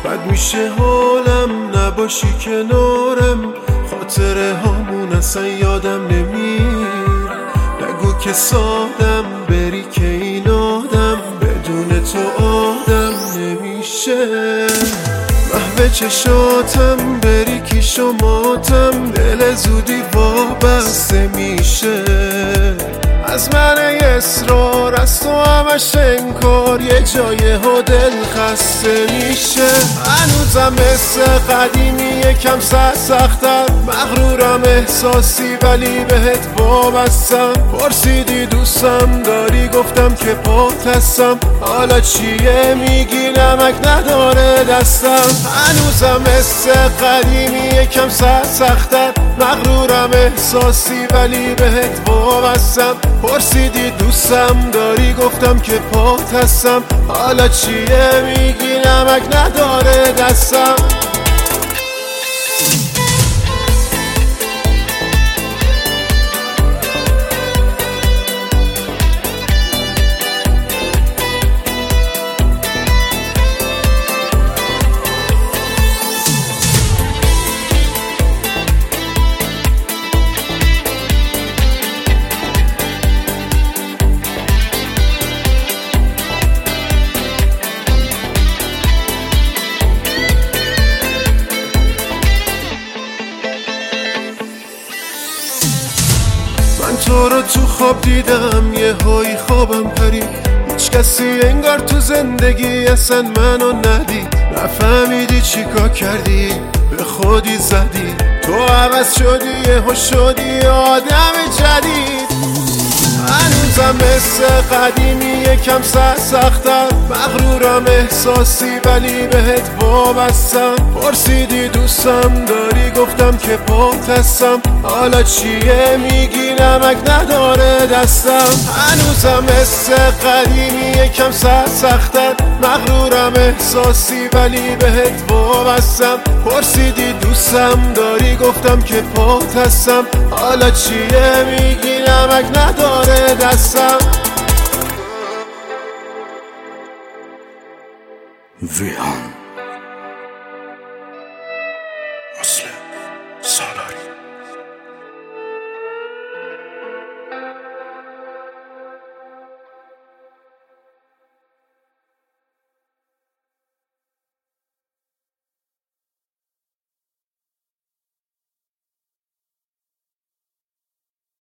بد میشه حالم نباشی کنارم، خاطره هامون اصلا یادم نمیر. نگو که سادم بری که این آدم بدون تو آدم نمیشه. محو چشاتم بری که شماتم دل زودی وابسته میشه. از من اصرار از تو همش انکار، یه جای ها دل خسته میشه. هنوزم مثل قدیمی یکم سخت‌تر، مغرورم احساسی ولی بهت وابستم. پرسیدی دوستم داری گفتم که پات هستم، حالا چیه میگی نمک نداره دستم. هنوزم مثل قدیمی یکم سخت‌تر، مغرورم احساسی ولی بهت وابستم. پرسیدی دوستم داری گفتم که پات هستم، حالا چیه میگی نمک نداره دستم. من تو رو تو خواب دیدم، یه هایی خوابم پرید. هیچ کسی انگار تو زندگی اصلا منو ندید. نفهمیدی چیکار کردی به خودی زدی، تو عوض شدی یهو شدی آدم جدید. هنوزم مثل قدیمی یکم سخت‌تر، مغرورم احساسی ولی بهت وابستم. پرسیدی دوستم داری گفتم که پات هستم، حالا چیه میگی نمک نداره دستم. هنوزم مثل قدیمی یکم سخت‌تر، مغرورم احساسی ولی بهت وابستم. پرسیدی دوستم داری گفتم که پات هستم، حالا چیه میگی نمک نداره دستم. ویان